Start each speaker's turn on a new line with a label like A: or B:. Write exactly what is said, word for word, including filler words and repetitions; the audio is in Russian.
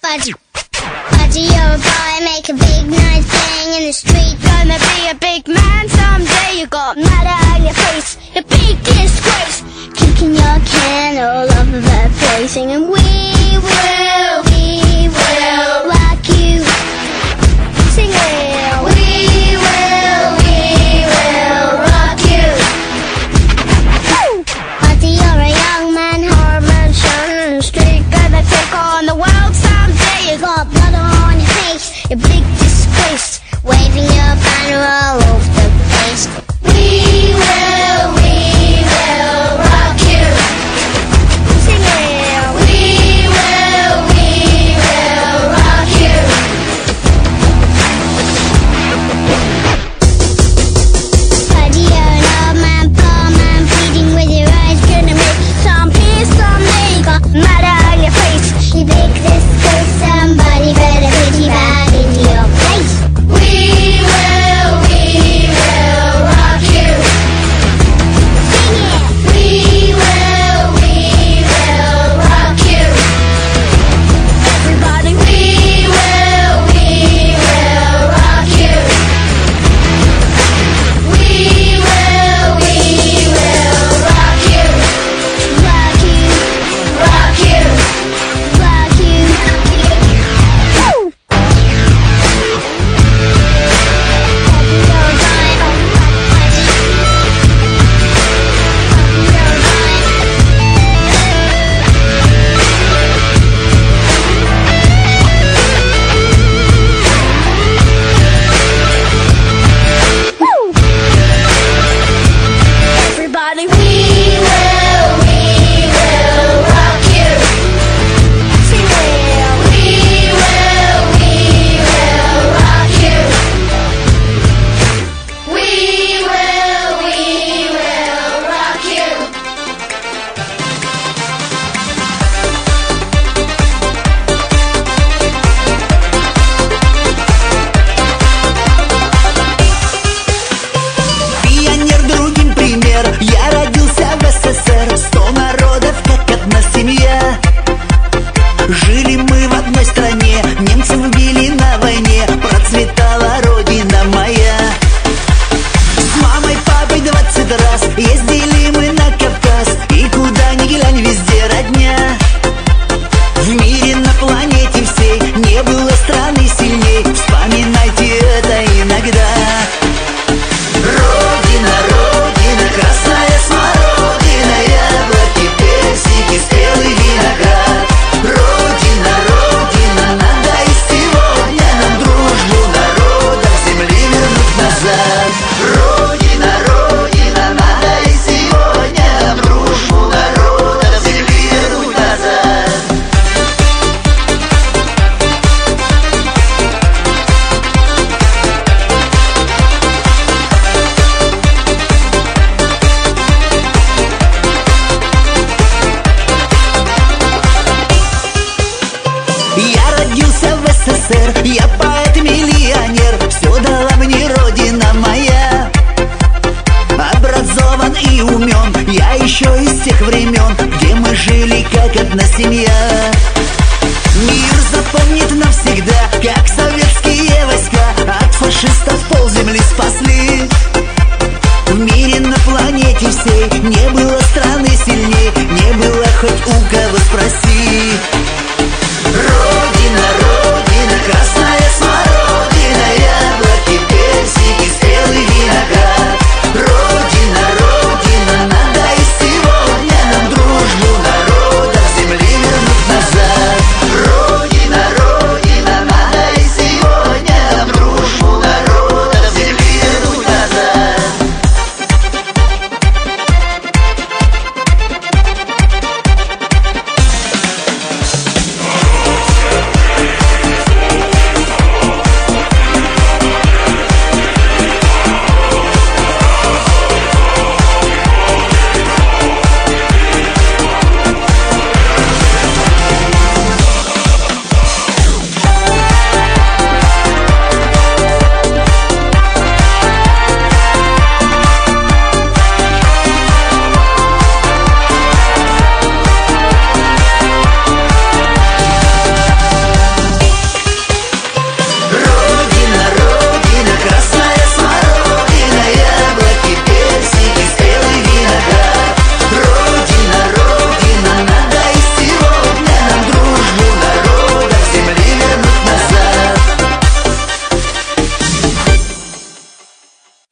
A: Budgie, Budgie, you're a boy, make a big nice thing in the street. Gonna be a big man someday. You got murder on your face, a big disgrace. Kicking your can all over the place, singing we will, we will rock you. Sing it, we will, we will rock you. Budgie, you're a young man, hormone shining in the street. Gonna take on the world someday. You got blood on your face, a big disgrace, waving your banner all over the place. We will, we will rock you. Sing it. We will, we will rock you. Buddy, you're an old man, poor man, pleading with your eyes. Gonna make some peace someday. You got murder on your face, you big disgrace. Somebody better put you back into your place. We will, we will rock you. Sing it. We will, we will rock you. Everybody, we will, we will rock you. We will, we will rock you. Rock you, rock you, rock you. Woo! Everybody, we will, we will rock you. Sing it. We will, we will rock you. We will, we will rock you.
B: Пионер, другим пример. Я родился в СССР. Сто народов, как одна семья. Жили мы в одной стране, немцев били на войне. Процветала родина моя. С мамой, папой двадцать раз ездили мы на Кавказ. И куда ни глянь, везде родня. В мире, на планете всей не было страны сильней. Вспоминайте это иногда. Родина, Родина, красная смородина, яблоки, персики, спелый виноград. Родина, Родина, надо и сегодня нам дружбу народов земли вернуть назад. Родина, Родина, надо и сегодня нам дружбу народов земли вернуть назад. Я родился в СССР, я поэт-миллионер. Все дала мне родина моя. Образован и умен, я еще из тех времен, где мы жили как одна семья. Мир запомнит навсегда, как советские войска от фашистов полземли спасли.